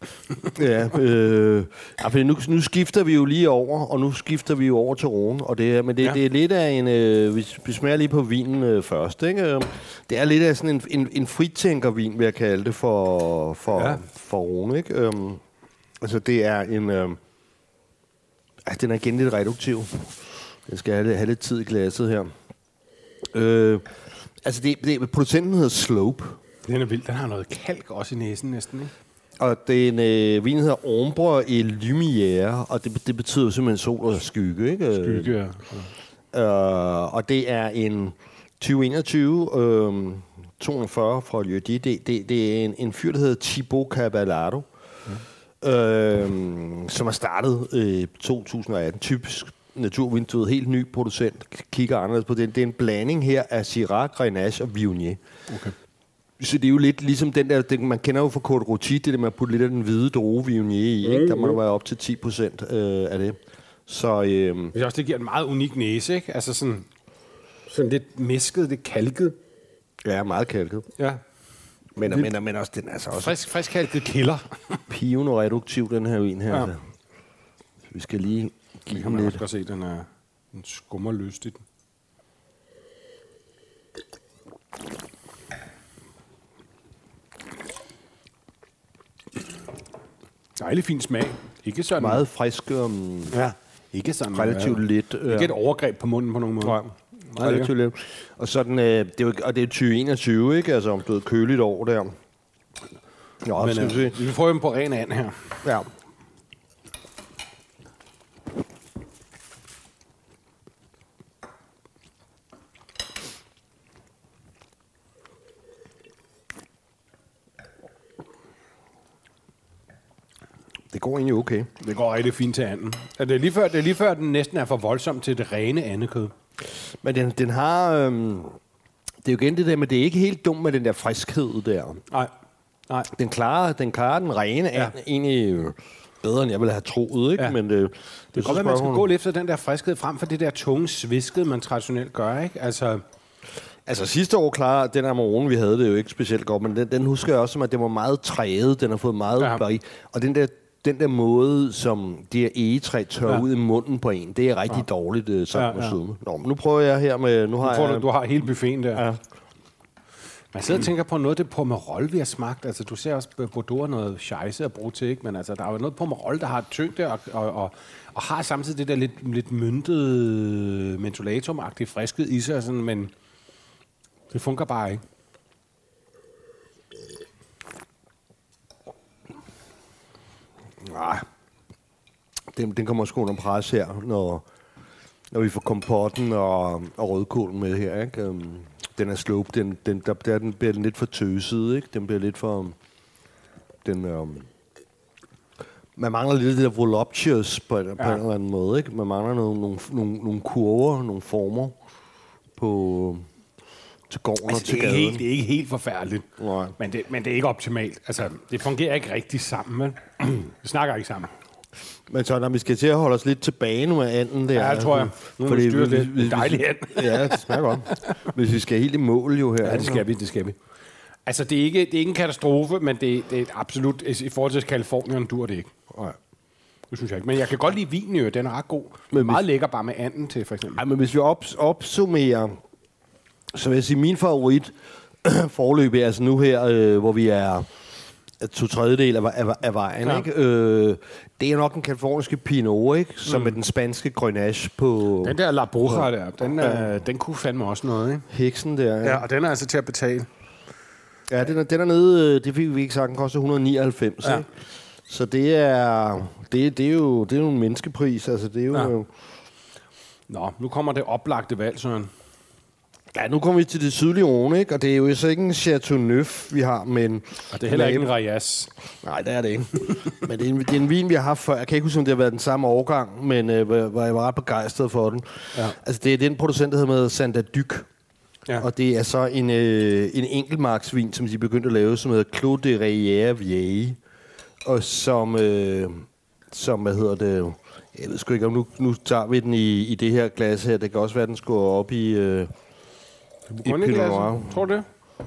ja, øh, ja nu, nu skifter vi jo lige over, og nu skifter vi jo over til Rhône. Og det er, men det, ja. det er lidt af en... Øh, vi, vi smager lige på vinen øh, først, ikke? Det er lidt af sådan en, en, en fritænkervin, vil jeg kalde det, for, for, ja. for Rhône, ikke? Øhm, altså, det er en... Øh, altså, den er igen lidt reduktiv. Jeg skal have, have lidt tid i glasset her. Øh, altså, det, det, producenten hedder Slope. Den er vild. Den har noget kalk også i næsen næsten, ikke? Og den øh, vin hedder Ombre et Lumière, og det, det betyder simpelthen sol og skygge, ikke? Skygge, ja. Øh, og det er en tyve enogtyve øh, toogfyrre fra Lieu-Dit. Det, det, det er en, en fyr, der hedder Thibaut Cavallaro, ja. øh, som har startet i øh, to tusind og atten. Typisk naturvin, helt ny producent, kigger anderledes på den. Det er en blanding her af Syrah, Grenache og Viognier. Okay. Så det er jo lidt ligesom den der, den, man kender jo fra Côte Rôtie, det der med at putte lidt af den hvide Droge Viognier i, ikke? Der må der være op til ti procent øh, af det. Så, øh, det, også, det giver en meget unik næse, ikke? Altså sådan, sådan lidt mæsket, lidt kalket. Ja, meget kalket. Ja. Men, men, men, men også, den er altså også... Frisk, frisk kalket kilder. Piven og reduktiv, den her vin her. Ja. Altså. Så vi skal lige give den lidt. Man kan også se, den er den skummer løst i den. Dejlig fin smag. Ikke sådan... Meget frisk. Um, ja. Ikke sådan... Relativt ja. lidt. Ikke uh, et overgreb på munden på nogen måde. Nej. Relativt lidt. Og sådan, uh, det er jo, og det er tyve enogtyve, ikke? Altså, om du er køligt over der. Jo, men, skal vi, uh, vi vil prøve dem på ren and her. Ja. Det går egentlig okay. Det går rigtig fint til anden. Det er lige før, det er lige før den næsten er for voldsom til det rene andekød. Men den, den har... Øhm, det er jo igen det der, men det er ikke helt dumt med den der friskhed der. Nej. Nej. Den klarer den, klarer den rene ja. and egentlig bedre, end jeg ville have troet, ikke? Ja. Men det, det, det kan godt være, man skal hun... gå lidt efter den der friskhed frem for det der tunge sviskede, man traditionelt gør, ikke? Altså... Altså sidste år klarer den Amarone, vi havde det jo ikke specielt godt, men den, den husker jeg også som, at det var meget træet. Den har fået meget ja. bag. Og den der Den der måde, som det her egetræ tør ja. ud i munden på en, det er rigtig ja. dårligt uh, sammen ja, ja. med sødme. Nå, men nu prøver jeg her med... Nu har du, får jeg, du, du har hele buffeten der. Ja. Man sidder og tænker på noget, det Pomerol, vi har smagt. Altså, du ser også Bordeaux noget scheisse at bruge til, ikke? Men altså, der er jo noget Pomerol, der har tyngde og, og, og, og har samtidig det der lidt, lidt myntede mentolatum-agtige frisket i sig, sådan, men det fungerer bare ikke. Nej. Den, den kommer sgu under pres her, når, når vi får kompotten og, og rødkålen med her, ikke? Um, den er slope, den, den, der, der den bliver lidt for tøset, ikke? Den bliver lidt for... Den, um, man mangler lidt det der voluptuous på, ja. på en eller anden måde, ikke? Man mangler nogle, nogle, nogle, nogle kurver, nogle former på... til gården altså, og til det, er gaden. helt, det er ikke helt forfærdeligt, men det, men det er ikke optimalt. Altså, det fungerer ikke rigtig sammen, vel? Vi snakker ikke sammen. Men så når vi skal til at holde os lidt tilbage nu af anden der... Ja, det tror jeg. Nu er vi styrer lidt dejligt and. Ja, det smager godt. Hvis vi skal helt i mål jo her. Ja, det skal vi, det skal vi. Altså, det er ikke, det er ikke en katastrofe, men det, det er absolut... I forhold til Californien dur det ikke. Nej. Det synes jeg ikke. Men jeg kan godt lide vinen jo, den er ret god. Men meget hvis, lækker bare med anden til, for eksempel. Ej, men hvis vi op, opsummerer... Så vil jeg sige, min favorit forløb er altså nu her, øh, hvor vi er to tredjedel af, af, af vejen, ja. ikke? Øh, det er nok den kaliforniske Pinot, ikke? Som mm. er den spanske Grenache på... Den der La Bruja der, den, ja. øh, den kunne fandme også noget, ikke? Heksen der, ja. Ja, og den er altså til at betale. Ja, den er, den er nede, det fik vi ikke sagt, den koster et hundrede og nioghalvfems, ja. Ikke? Så det er, det, det er jo det er jo en menneskepris, altså det er jo... Ja. Nå, nu kommer det oplagte valg, Søren. Ja, nu kommer vi til det sydlige Rhône, ikke? Og det er jo så ikke en Chateau Neuf, vi har, men... Og det er heller ikke en Rayas. Nej, det er det ikke. Men det er, en, det er en vin, vi har haft før. Jeg kan ikke huske, om det har været den samme årgang, men øh, hvor jeg var ret begejstret for den. Ja. Altså, det er den producent, der hedder med Santa Duc. Ja. Og det er så en, øh, en enkeltmarksvin, som de begyndte at lave, som hedder Clos de Rivière Vieille. Og som, øh, som, hvad hedder det... Jeg ved sgu ikke, om nu, nu tager vi den i, i det her glas her. Det kan også være, den skal op i... Øh, I Pinot Noir. Tror du det?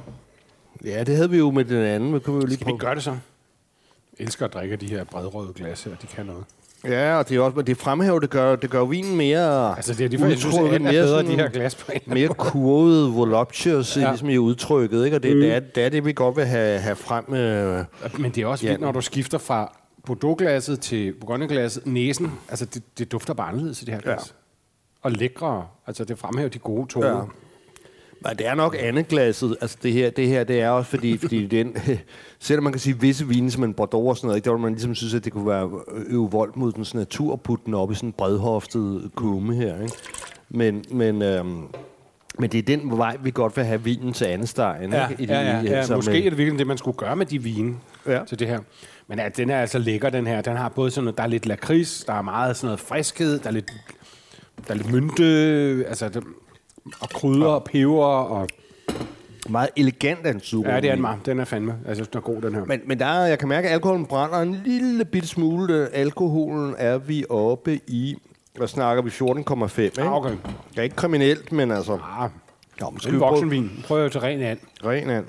Ja, det havde vi jo med den anden. Men kunne vi jo lige Skal vi gøre det så? Jeg elsker at drikke de her bredrøde glas her. De kan noget. Ja, og det er også, men det fremhæver, det gør, det gør vinen mere... Altså, det er de for, jeg synes, at er bedre, de her glas på en mere kurvet, voluptuous, ja. Ligesom i udtrykket, ikke? Og det, mm. det, er, det er det, vi godt vil have, have frem... Øh, men det er også vildt, når du skifter fra Bordeaux-glasset til Bourgogne-glasset. Næsen, altså, det, det dufter bare anderledes i det her glas. Ja. Og lækre. Altså, det fremhæver de gode toner. Ja. Men det er nok andet glasset. Altså det her, det her, det er også fordi, fordi den, selvom man kan sige visse vine, som en Bordeaux og sådan noget, ikke, der hvor man ligesom synes, at det kunne være øve vold mod den sådan natur og putte den op i sådan en bredhoftet kumme her, ikke? Men, men, øhm, men det er den vej, vi godt vil have vinen til anden stegen. Ja, ikke? I ja, ja, ja. ja. Måske med, er det virkelig det, man skulle gøre med de vine ja. Til det her. Men ja, den er altså lækker, den her. Den har både sådan noget, der er lidt lakrids, der er meget sådan noget friskhed, der er lidt, der er lidt mynte, altså... Det, og krydder og peber og... Meget elegant af en super. Ja, det er den meget. Den er fandme. Jeg synes, den er god, den her. Men, men der er, jeg kan mærke, at alkoholen brænder en lille bitte smule. Alkoholen er vi oppe i... Hvad snakker vi? fjorten komma fem, ikke? Ah, okay. Det er ikke kriminelt, men altså... Ah, jo, det er en voksenvin. Prøv at til ren and. Ren and.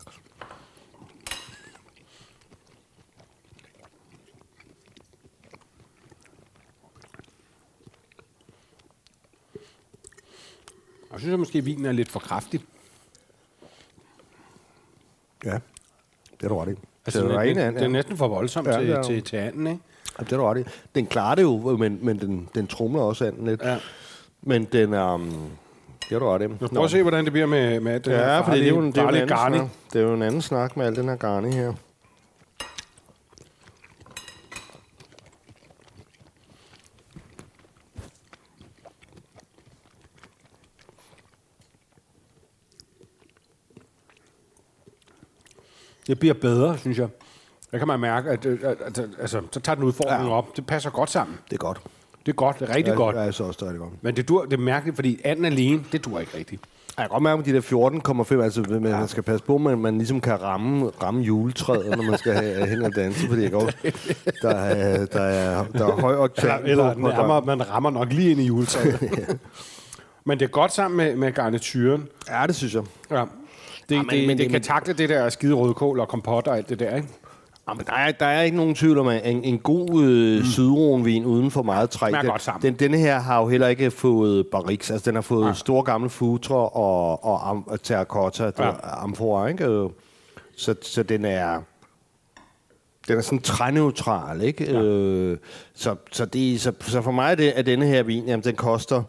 Jeg synes, at måske vinen er lidt for kraftig. Ja, det er du ret i. Altså, det, er det, det, det er næsten for voldsomt ja, til, er, til, til anden, ikke? Ja, det er du ret i. Den klarer det jo, men, men den, den trumler også anden lidt. Ja. Men den er... Um, det er du ret i. Prøv at se, hvordan det bliver med, med den ja, her farlige, det er jo en, det er en garni. Snak. Det er jo en anden snak med al den her garni her. Det bliver bedre, synes jeg. Der kan man mærke, at, at, at, at altså, så tager den udfordring ja. Op. Det passer godt sammen. Det er godt. Det er godt, det er rigtig ja, godt. Ja, jeg så også, det er godt. Men det, dur, det er mærkeligt, fordi anden alene, det dur ikke rigtigt. Jeg kan godt mærke, at de der fjorten komma fem, altså man ja. skal passe på, at man ligesom kan ramme, ramme juletræet, når man skal have hen og danse, fordi jeg også, der er, der er, der er høj oktan. Eller, eller nærmere, man rammer nok lige ind i juletræet. ja. Men det er godt sammen med, med garnituren. Ja, det synes jeg. Ja. Det, ja, men, det, men, det kan men, takle det der skide rødkål og kompot og alt det der, ikke? Jamen, der, er, der er ikke nogen tvivl om, at en, en god øh, mm. sydronvin uden for meget træ. Smager Den, godt sammen. den, denne her har jo heller ikke fået barriques. Altså, den har fået ja. store gamle futre og, og, am, og terracotta, ja. amforer, ikke? Så, så den er... Den er sådan træneutral, ikke? Ja. Øh, så, så, det, så, så for mig er, det, er denne her vin, jamen, den koster...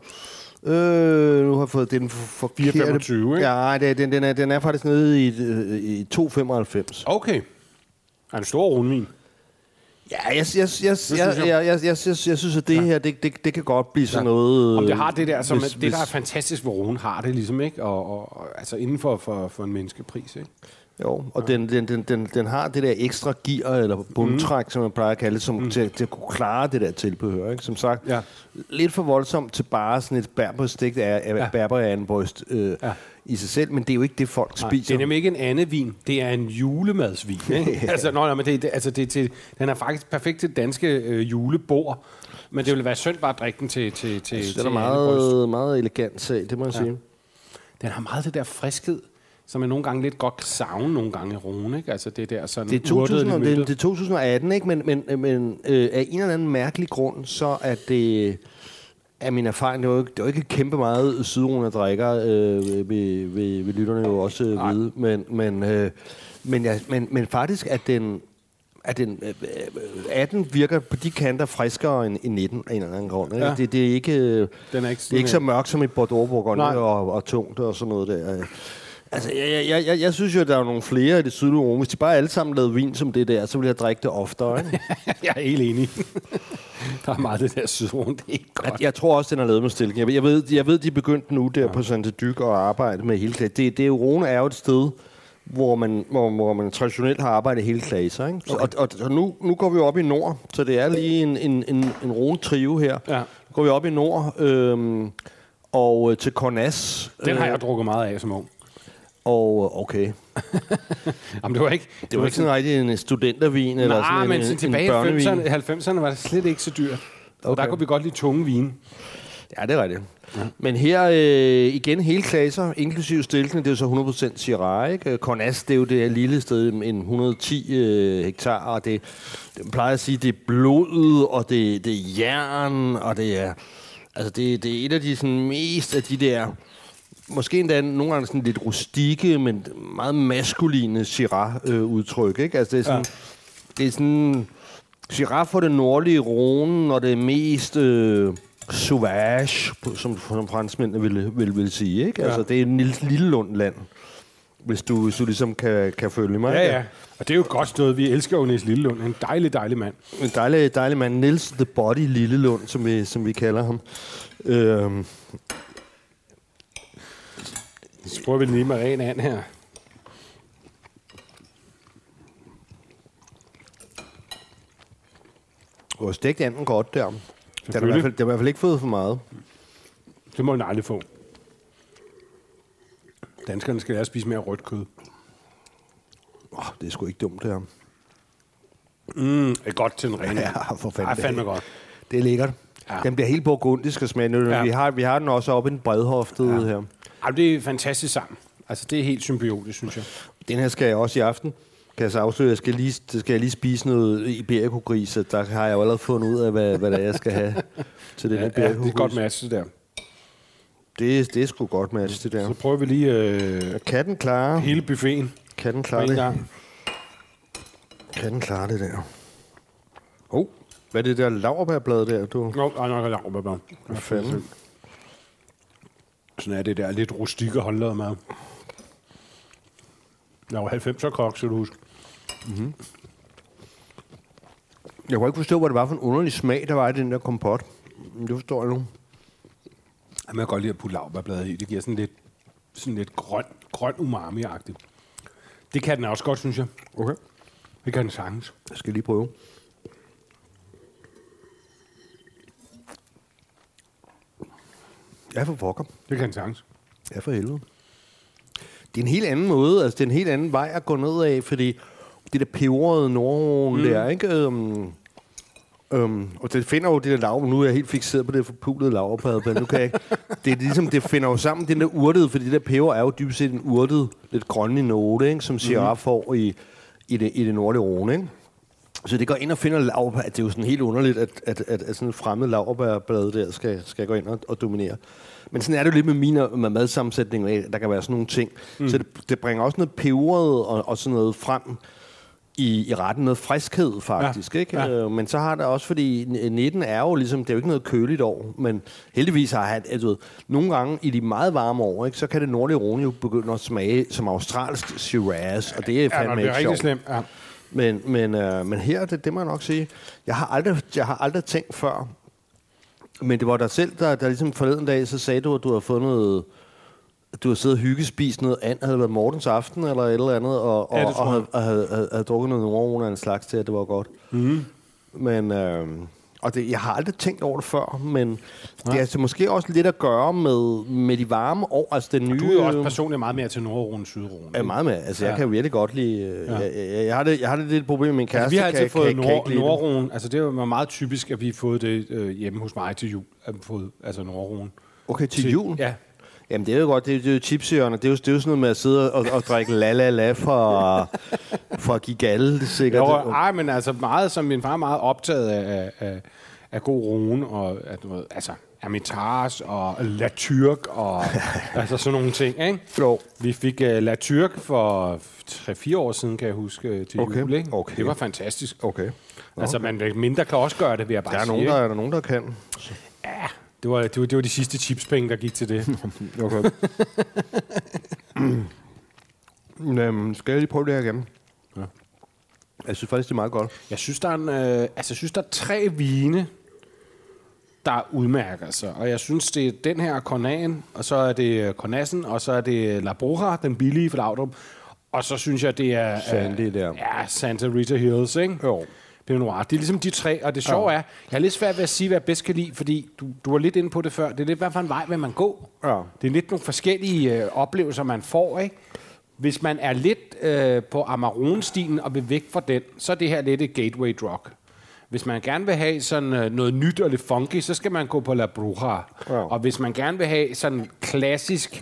Øh, nu har jeg fået den for fire komma femogtyve, ikke? Ja, det, den, den, er, den er faktisk nede i, i to komma femoghalvfems. Okay. Er en stor rundvin? Ja, jeg, jeg, jeg, jeg, jeg, jeg, jeg, jeg, jeg, jeg synes, at det ja. her, det, det, det kan godt blive sådan ja. noget... Om det har det der, som hvis, det der er fantastisk, hvor Rhone har det ligesom, ikke? Og, og, og altså inden for, for, for en menneskepris, ikke? Jo, og ja. den, den, den, den, den har det der ekstra gear, eller bundtræk, mm. som man plejer at kalde det, som, mm. til, til at kunne klare det der tilbehør, ikke? Som sagt, ja. lidt for voldsomt til bare sådan et bærberstik af ja. bærberanbryst øh, ja. i sig selv, men det er jo ikke det, folk Nej, spiser. Det er nemlig ikke en anden vin, det er en julemadsvin, ikke? ja. altså, nøj, men det, det, altså, det, til, den er faktisk perfekt til danske øh, julebord, men det ville være synd bare at drikke den til, til, til, altså, til det er meget, meget elegant sag, det må jeg ja. sige. Den har meget det der friskhed, som jeg nogle gange lidt godt kan savne nogle gange i Rhone, ikke? Altså det der sådan... Det er, to tusind, det, det er to tusind atten, ikke? Men, men, men øh, af en eller anden mærkelig grund, så er det... Af min erfaring, det er jo ikke, det er jo ikke kæmpe meget Sydrhone, der drikker, øh, ved, ved, ved lytterne jo også øh, vide. Men, men, øh, men, ja, men, men faktisk, at den... At den øh, atten virker på de kanter friskere end, end nitten af en eller anden grund. Ikke? Ja. Det, det er ikke, øh, den er ikke, det er ikke så mørkt som et Bordeaux Bourgogne og, og tungt og sådan noget der. Altså, jeg, jeg, jeg, jeg synes jo, at der er nogle flere i det sydlige Rhone. Hvis de bare alle sammen lavede vin som det der, så ville jeg drikke det oftere. Ikke? Jeg er helt enig. Der er meget det der Sydrhone, det er ikke godt. Jeg, jeg tror også, den er lavet med stilling. Jeg, jeg, ved, jeg ved, de er begyndt nu der ja. på Sante Dyk og arbejde med hele klasse. Det, det er jo, Rhone er jo et sted, hvor man, hvor, hvor man traditionelt har arbejdet hele klasser. Ikke? Så, okay. Og, og, og nu, nu går vi op i nord, så det er lige en, en, en, en Rhone-trio her. Ja. Nu går vi op i nord, øhm, og til Cornas. Den har jeg drukket meget af som ung. Og okay. Jamen, det var ikke... Det, det var ikke sådan rigtig en studentervin, nej, eller sådan men en, en tilbage i halvfemserne var det slet ikke så dyrt. Okay. Og der kunne vi godt lide tunge vine. Ja, det er rigtigt. Ja. Men her øh, igen hele klasser, inklusive stilkene, det er jo så hundrede procent Syrah, ikke? Cornas, det er jo det lille sted, en hundrede og ti øh, hektar, og det, det plejer at sige, det er blod, og det, det er jern, og det er... Altså, det, det er et af de sådan, mest af de der... Måske endda nogle gange sådan lidt rustikke, men meget maskuline Syrah-udtryk, ikke? Altså, det er sådan... Ja. Det er sådan... Syrah for det nordlige Rhone, og det er mest... Øh, sauvage, som, som franskmændene vil, vil, vil sige, ikke? Ja. Altså, det er en lille, lille lundland, hvis du, hvis du ligesom kan, kan følge mig. Ja, ja. Og det er jo et godt sted. Vi elsker jo Niels Lillelund. En dejlig, dejlig mand. En dejlig, dejlig mand. Niels the Body Lillelund, som vi, som vi kalder ham. Øhm. Så prøver vi lige med ren an her. Og stegt anden godt der. Den har, i hvert fald, den har i hvert fald ikke fået for meget. Det må den aldrig få. Danskerne skal lære at spise mere rødt kød. Oh, det er sgu ikke dumt, det her. Mm, det er godt til en ren. Ja, for fanden. Det er fandme godt. Det er lækkert. Ja. Den bliver helt burgundisk og smager. Ja. Vi, har, vi har den også oppe i den bredhoftede ja. her. Ja, det er fantastisk sammen. Altså, det er helt symbiotisk, synes jeg. Den her skal jeg også i aften. Kan jeg så afsløre, jeg skal lige, skal jeg lige spise noget Iberico-gris, og der har jeg jo allerede fundet ud af, hvad, hvad det er, jeg skal have til den ja, Iberico-gris. Ja, det er godt match, det der. Det, det er sgu godt match, det der. Så prøver vi lige... Øh, kan den klare... Hele buffeten. Kan den klare det? Gang. Kan den klare det der? Oh, hvad er det der laurbærblad der, du? Nå, nej, nej, laurbærblad. Hvad fanden? Sådan er det der lidt rustikke håndlaget mad. Jeg var halvfemser kok, så du husker. Mm-hmm. Jeg kunne ikke forstå, hvad det var for en underlig smag, der var i den der kompot. Men det forstår jeg nu. Jeg kan godt lide at putte laurbærbladet i. Det giver sådan lidt, sådan lidt grøn, grøn umami-agtigt. Det kan den også godt, synes jeg. Okay. Det kan den sagtens. Jeg skal lige prøve. Ja, for pokker. Det kan den sagtens. Ja, for helvede. Det er en helt anden måde, altså det er en helt anden vej at gå ned af, fordi det der peberede Nordrhone mm. der, ikke? Um, um, og det finder jo det der lav, nu er jeg helt fikseret på det forpulede laverbad, men nu kan jeg ikke. Det er ligesom, det finder jo sammen den der urtede, fordi det der peber er jo dybest set en urtet, lidt grønlig note, ikke? Som Syrah mm. får i, i, det, i det nordlige Rhone, ikke? Så det går ind og finder laurbær. Det er jo sådan helt underligt, at, at, at, at sådan en fremmed laurbærblad der skal, skal gå ind og, og dominere. Men sådan er det jo lidt med mine med madsammensætningen. Der kan være sådan nogle ting. Mm. Så det, det bringer også noget peberet og, og sådan noget frem i, i retten. Noget friskhed faktisk. Ja. Ikke? Ja. Øh, men så har der også, fordi nitten er jo ligesom, det er jo ikke noget køligt år, men heldigvis har han, altså, nogle gange i de meget varme år, ikke, så kan det nordlige Rhône jo begynde at smage som australsk Shiraz, og det er fandme ja, ikke sjovt. Ja. Men, men, øh, men her, det, det må jeg nok sige, jeg har aldrig, jeg har aldrig tænkt før, men det var dig selv, der, der ligesom forleden dag, så sagde du, at du har fundet, at du har siddet og hyggespist noget andet, havde det været Mortens aften eller et eller andet, og, og, ja, og, havde, og havde, havde, havde drukket noget Nordrone af en slags til, at det var godt. Mm. Men, øh, og det, jeg har aldrig tænkt over det før, men ja. Det er altså måske også lidt at gøre med, med de varme år, altså den nye... Du er jo også personligt meget mere til Nordrone, Sydrone. Ja, meget mere. Altså, jeg ja. kan jo virkelig godt lide... Ja. Jeg, jeg, jeg, har det, jeg har det lidt problem med min kæreste. Altså, vi har altid kan, fået kan, Nord, kan Nordrone. Altså, det var meget typisk, at vi har fået det øh, hjemme hos mig til jul. At vi fået, altså Nordrone. Okay, til, til jul? Ja. Jamen, det er jo godt. Det er, det er jo chipsjørner. Det er jo, det er jo sådan noget med at sidde og, og drikke la-la-la for, for at give galle, det er sikkert. Jo, ej, men altså meget, som min far er meget optaget af, af, af god rone, og at, altså Hermitage og La Turque og altså sådan nogle ting, ikke? Jo. Vi fik uh, La Turque for tre fire år siden, kan jeg huske, til okay. jul, ikke? Okay. Det var fantastisk. Okay. Okay. Altså, man mindre kan også gøre det, vil jeg bare der er sige. Nogen, der, er der nogen, der kan. Ja, det var, det var, det var de sidste chipspenge, der gik til det. Okay. Jamen, skal jeg lige prøve det her igen? Ja. Jeg synes faktisk, det er meget godt. Jeg synes, der er, en, øh, altså, jeg synes, der er tre vine, der udmærker sig. Og jeg synes, det er den her Cornagen, og så er det Cornassen, og så er det La Bruja, den billige fra Laudrup. Og så synes jeg, det er... Sandy øh, der. Ja, Santa Rita Hills, ikke? Jo. Pinot Noir. Det er ligesom de tre, og det sjove ja. er, jeg har lidt svært ved at sige, hvad jeg bedst kan lide, fordi du, du var lidt inde på det før. Det er lidt, hvad for en vej vil man gå? Ja. Det er lidt nogle forskellige øh, oplevelser, man får, ikke? Hvis man er lidt øh, på Amarone-stilen og vil væk fra den, så er det her lidt et gateway drug. Hvis man gerne vil have sådan øh, noget nyt og lidt funky, så skal man gå på La Bruja. Ja. Og hvis man gerne vil have sådan klassisk,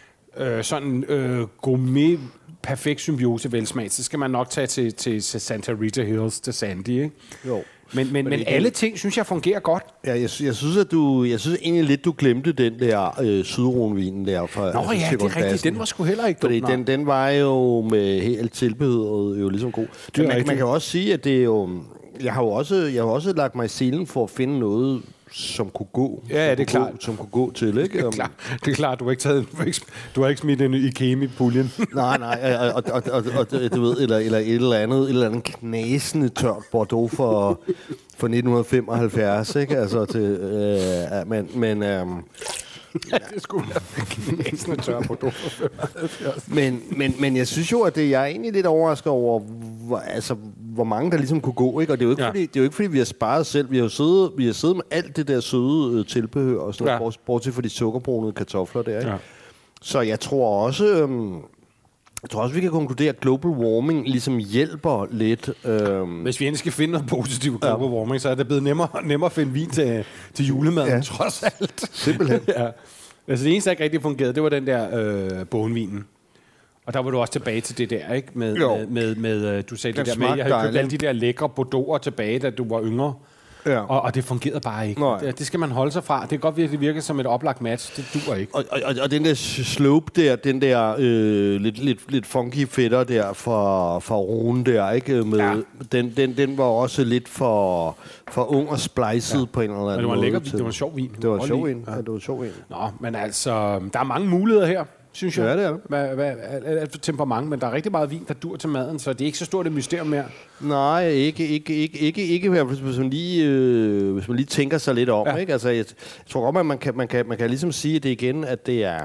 øh, sådan øh, gourmet, perfekt symbiose velsmag, så skal man nok tage til, til Santa Rita Hills, til Sandy, ikke? Jo. Men, men, men alle ting, synes jeg, fungerer godt. Ja, jeg, jeg synes, at du, jeg synes egentlig lidt, du glemte den der øh, Sydrone-vinen der. Fra, Nå altså, ja, det er rigtigt. Den var sgu heller ikke Fordi den, den var jo med helt tilbehøret jo ligesom god. Men man, man kan jo også sige, at det er jo... Jeg har jo også, jeg har også lagt mig i selen for at finde noget, som kunne gå. Ja, ja det er klart. Gå, som kunne gå til, ikke? Det er klart. Det er klart. Du har ikke taget, du har ikke, du har ikke smidt en Ikemi i puljen. Nej, nej, og, og, og, og, du ved, eller, eller et eller andet, et eller andet knasende tørt Bordeaux for, for nitten femoghalvfjerds, ikke? Altså til, øh, men, men øhm, ja, det skulle være knasende tørt Bordeaux for femoghalvfjerds. men, men, men jeg synes jo, at det, jeg er egentlig lidt overrasket over, hvor, altså, hvor mange der ligesom kunne gå, ikke? Og det er jo ikke, ja. fordi, det er jo ikke fordi, vi har sparet selv. Vi har jo siddet, vi har siddet med alt det der søde øh, tilbehør og sådan noget, ja. bortset fra de sukkerbrunede kartofler der, ikke? Ja. Så jeg tror også... Øhm, Jeg tror også, vi kan konkludere, at global warming ligesom hjælper lidt. Øhm. Hvis vi endelig skal finde noget positivt global ja. warming, så er det blevet nemmere, nemmere at finde vin til, til julemaden, ja. trods alt. Simpelthen. ja. Altså det eneste, der ikke rigtig fungerede, det var den der øh, bonvinen. Og der var du også tilbage til det der, ikke? Med, med, med, med du sagde den det der med, jeg havde købt alle de der lækre Bordeaux'er tilbage, da du var yngre. Ja. Og, og det fungerede bare ikke. Det, det skal man holde sig fra. Det kan godt virke, det virker som et oplagt match. Det duer ikke. Og, og, og den der slope der, den der øh, lidt, lidt, lidt funky fætter der fra, fra Rhone der, ikke? Med, ja. den, den, den var også lidt for, for ung og splicet ja. på en eller anden måde. Men det var en lækker vin. Det var en sjov vin. Det var en sjov vin. Ja. Ja, det var en sjov vin. Nå, men altså, der er mange muligheder her, synes jeg. Ja, det er det. Hvad, hvad, alt for temperament, men der er rigtig meget vin, der dur til maden, så det er ikke så stort et mysterium mere. Nej, ikke, ikke, ikke, ikke, ikke hvis man lige, øh, hvis man lige tænker sig lidt om, ja. ikke? Altså, jeg, jeg tror godt, at man kan, man kan, man kan ligesom sige det igen, at det er,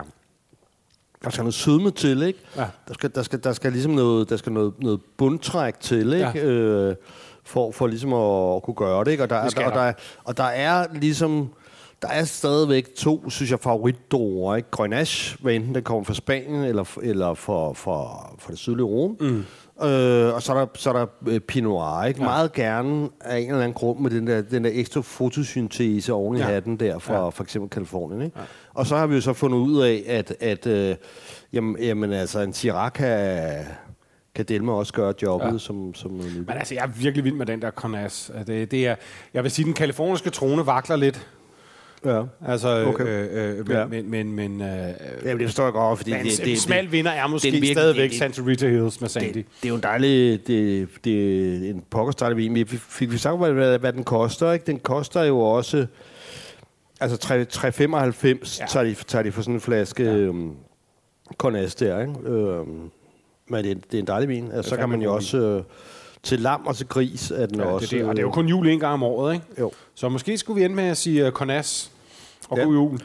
der skal noget sødme til, ikke? Ja. Der skal, der skal, der skal ligesom noget, der skal noget, noget bundtræk til, ikke? Ja. Øh, for, for ligesom at, at kunne gøre det, ikke? Og der, det der, og, der er, og der er ligesom... Der er stadigvæk to, synes jeg, favoritdruer, ikke? Grenache, hvad enten den kommer fra Spanien eller, eller fra, fra, fra det sydlige Rhone. Mm. Øh, og så er der, så er der øh, Pinot Noir, ikke? Ja. Meget gerne af en eller anden grund med den der, den der ekstra fotosyntese oven i ja. hatten der fra ja. for eksempel Kalifornien, ikke? Ja. Og så har vi jo så fundet ud af, at, at øh, jamen, jamen, altså, en Syrah kan, kan Delmer også gøre jobbet Ja. som, som noget nyt. Men altså, jeg er virkelig vild med den der Cornas. Det, det er, jeg vil sige, den kaliforniske trone vakler lidt. Ja. Altså, Okay. øh, øh, men, Ja. men, men, men, øh, Ja, det forstår jeg godt, fordi men det, det, det, det, det, smal vinder er måske virkelig- stadigvæk det- det- Santa Rita Hills med Sandy. det, det er jo en dejlig, det, det er en pokkerstart vin. Vi fik vi sagt, hvad, hvad den koster, ikke? Den koster jo også, altså tre komma femoghalvfems Ja. tager, de, tager de for sådan en flaske ja. øhm, Cornas der, ikke? Øhm, men det, er- det er en dejlig vin. Altså, så kan fandme man jo god også, øh, til lam og til gris er den Ja, også. det, er det. Og det er jo øh, kun jul en gang om året, ikke? Jo. Så måske skulle vi ende med at sige uh, Cornas og Ja. god jul.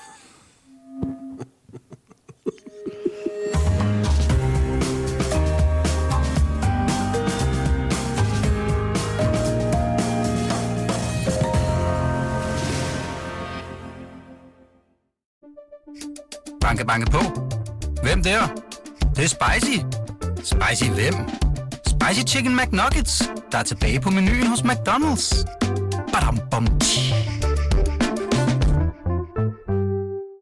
Banke, banke på. Hvem der? Det, det er spicy. Spicy hvem? Spicy Chicken McNuggets, der er tilbage på menuen hos McDonald's. Badum, bom, tji.